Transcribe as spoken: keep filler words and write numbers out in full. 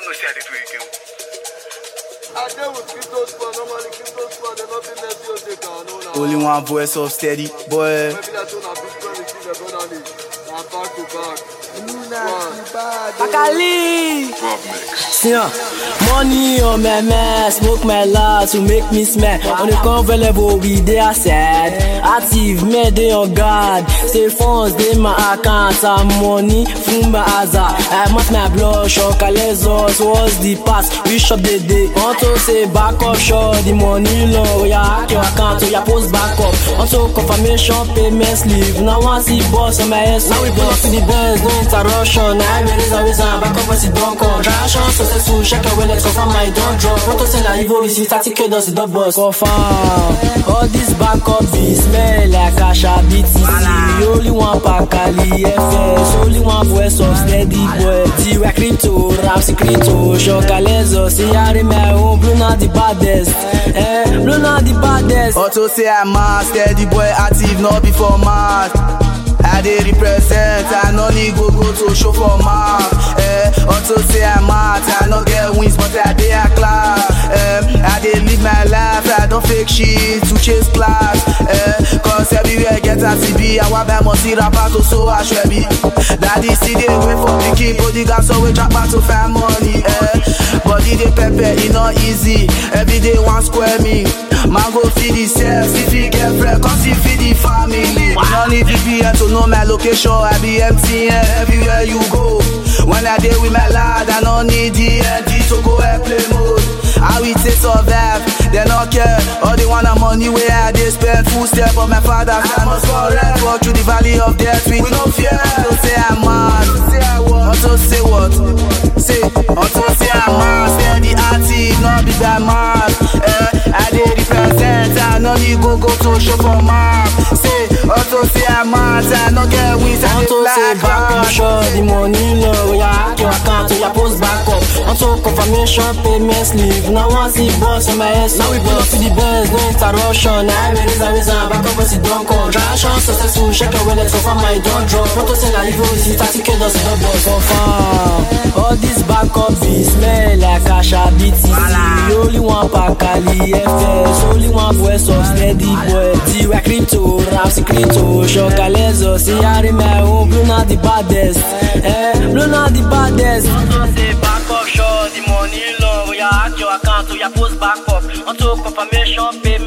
know say I did do again. I deal with crypto squad, normally crypto squad, they're not being left here, they can know now. Only one voice of steady, boy. Maybe that's one of Bitcoin is still the brother league. Now back to back. Akali, yeah. Money on my man, smoke my last to make me smell. On the cover level, we there sad. Active, made they on guard. Say funds, they my account. Some money from my azar. I must my blood, shock, let's us. What's the past? We shop the day. Want to say back up, short the money low. Yeah, hack your account, so you post back up. Also confirmation, payment sleeve. Now I see boss on my ass. Now we pull up to the best, no interruption. I will raise a reason, back up as it don't come. Trash on successful, check your wallet, confirm my don't drop. Want to send a evil receipt, thirty K does the boss. Confirm, all this backup be smell like Asha B T C. Only one Pakali F S, only one voice of steady boy. T-Wa crypto, Ramsey crypto, Shokalezo. See I my own, blue not the baddest. Eh, blue not the baddest. Auto say I'm mad, steady boy active, not before mad. I dey represent, I no need go go to show for mark. Eh, also say I'm mad, I no get wins, but I dey a class. Eh, I dey live my life, I don't fake shit to chase class. Eh, cause everywhere get a C B, I want buy must rapper to so I should be. Daddy see they wait for the key, body gas so we drop back to find money. Eh, body dey pepper, it not easy. Every day one square me. Man go feed himself, if he get friend, cause he feed the family. No need V P N to know my location, I be empty everywhere you go. When I deal with my lad, I don't need D N D to go airplane mode. How we take survive, they don't care. All they want a money where I they spend full step of my father. I must correct, walk through the valley of death with no fear. Also say I'm mad, also say what? Say, also say I'm mad, steady active, not be that mad. Eh, I dey represent, I know you go go to show for mark. Say, also say I'm mad, I no get wins, I dey like back up, sure, the money low. Yeah, hack your account, so you post back up. Also confirmation, payment sleeve. Now I see boss on my ass. Now we pull up to the best, no interruption. I will raise a reason, back up as it don't come. Trash on successful, check your wallet, confirm my don't drop. Want to send a evil receipt, thirty K does the boss. Confirm, all this backup be smell like Asha B T C. Only one Pakali F S, only one voice of steady boy. T-Wa crypto, Ramsey crypto, Shokalezo. See I my own, blue not the baddest. Eh, blue not the baddest. Also say back up, sure, the money low. Yeah, hack your account, so you post back up. Also confirmation, payment.